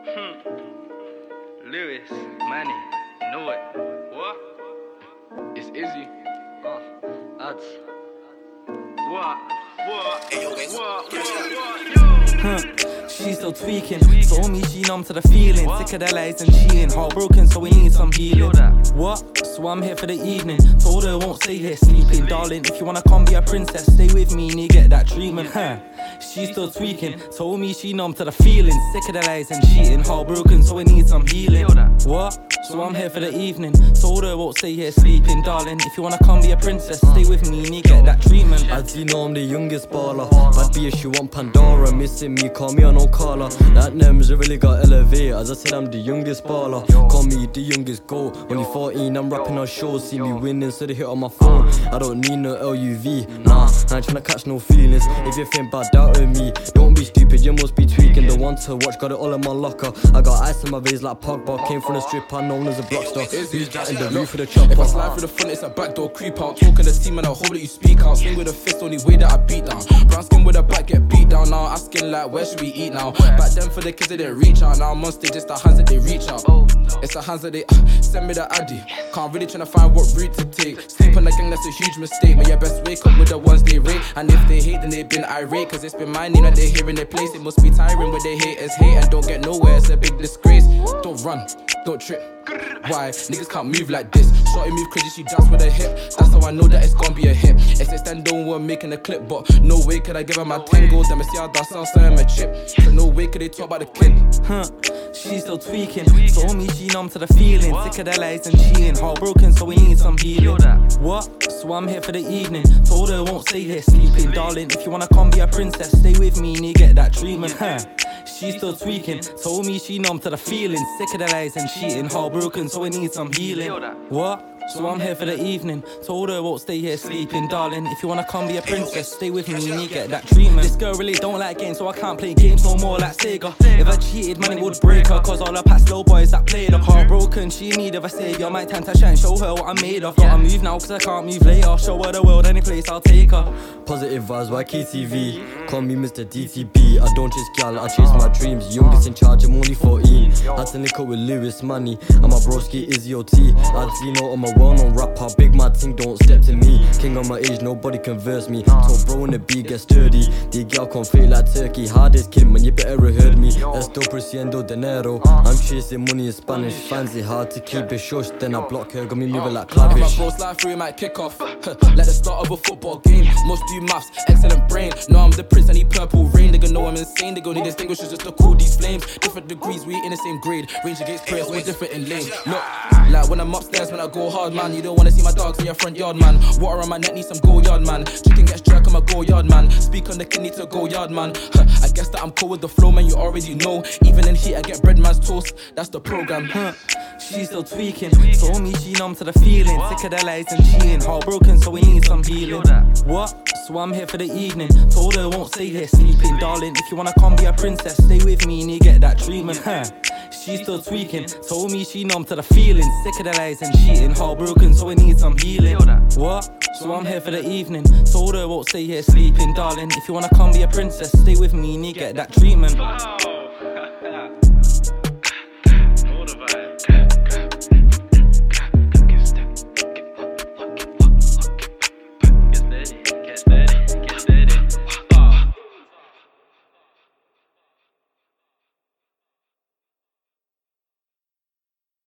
Lewis, Manny, know it. What? It's Izzy. Ads. What? She's still tweaking. Told me she numb to the feeling. Sick of the lies and cheating. Heartbroken, so we need some healing. What? So I'm here for the evening. Told her won't stay here sleeping. Darling, if you wanna come be a princess, stay with me and you get that treatment. She's still tweaking. Told me she numb to the feeling. Sick of the lies and cheating. Heartbroken, so we need some healing. What? So I'm here for the evening. Told her won't stay here sleeping. Darling, if you wanna come be a princess, stay with me and you get that treatment. As you know, I'm the youngest baller. Bad bitch, you want Pandora. Missing me, call me on Ocala. That name's really got elevated. As I said, I'm the youngest baller. Call me the youngest goat. Only 14, I'm rapping on shows. See me winning, so they hit on my phone. I don't need no LUV. Nah, I ain't tryna catch no feelings. If you think bad out of me, don't be stupid, you must be tweaking. The one to watch, got it all in my locker. I got ice in my veins like Pogba. Came from the strip, I known as a blockster. Who's that in the roof of the chopper? If I slide through the front, it's a backdoor creep out. Talking the team and I hope that you speak out. Swing with a fist, only way that I beat down. Brown skin with a back, get beat down. Now asking like, where should we eat now? Back then for the kids that didn't reach out. Now I'm on stage, it's the hands that they reach out. It's the hands that they send me the addy. Can't really tryna find what route to take. Sleep on the gang, that's a huge mistake. But you best wake up with the ones they rate. And if they hate, then they've been irate. Cause it's been my name that they hear in their place. It must be tiring where they haters hate and don't get nowhere. It's a big disgrace. Don't run, don't trip. Why? Niggas can't move like this. Shorty move crazy, she dance with her hip. That's how I know that it's gonna be a hit. It's stand don't want making a clip, but no way could I give her my tingles. Them see how that sounds so my chip. So no way could they talk about the kid. She's still tweaking. Told me she numb to the feeling. Sick of the lies and cheating. Heartbroken, so we need some healing. What? So I'm here for the evening. Told her won't stay here sleeping. Darling, if you wanna come be a princess, stay with me and you get that treatment. She's still tweaking. Told me she numb to the feeling. Sick of the lies and cheating. Heartbroken, so we need some healing. What? So I'm here for the evening. Told her won't stay here sleeping. Darling, if you wanna come be a princess, stay with me and you get that treatment. This girl really don't like games, so I can't play games no more like Sega. If I cheated, man, it would break her. Cause all her past low boys that played her. Heartbroken, she in need of a savior. My time to shine, show her what I'm made of. Gotta move now cause I can't move later. Show her the world, any place I'll take her. Positive vibes, YKTV. Call me Mr. DTB. I don't chase gal, I chase my dreams. Youngest in charge, I'm only 14. Had to link up with Lewis, Manny. And my broski Izzy OT. Adino, I'm a well-known rapper. Big mad thing, don't step to me. King on my age, nobody converse me. Told bro in the B, get sturdy. The gal come fake like turkey. Hardest kid, man, you better have heard me. Esto presiendo dinero. I'm chasing money in Spanish. Finds it hard to keep it shush. Then I block her, got me moving like If my clavish. bro slide through, might kick off. Like the start of a football game. Must do maths, excellent brain. No, I'm the prince, I need purple rain. They gon' know I'm insane, they gon' need distinguishers just to cool these flames. Different degrees, we in the same grade. Range against prayers, we're different in lane. Look, like when I'm upstairs, when I go hard, man. You don't wanna see my dogs in your front yard, man. Water on my neck, need some go yard, man. Chicken gets jerk, I'm a go yard, man. Speak on the kid, need to go yard, man. I guess that I'm cool with the flow, man, you already know. Even in heat, I get bread man's toast, that's the program. She's still tweaking. Told me she numb to the feeling. Sick of the lies and cheating. Heartbroken, so we need some healing. What? So I'm here for the evening. Told her won't stay here sleeping. Darling, if you wanna come be a princess, stay with me and you get that treatment. She's still tweaking. Told me she numb to the feeling. Sick of the lies and cheating. Heartbroken, so we need some healing. What? So I'm here for the evening. Told her won't stay here sleeping. Darling, if you wanna come be a princess, stay with me and you get that treatment.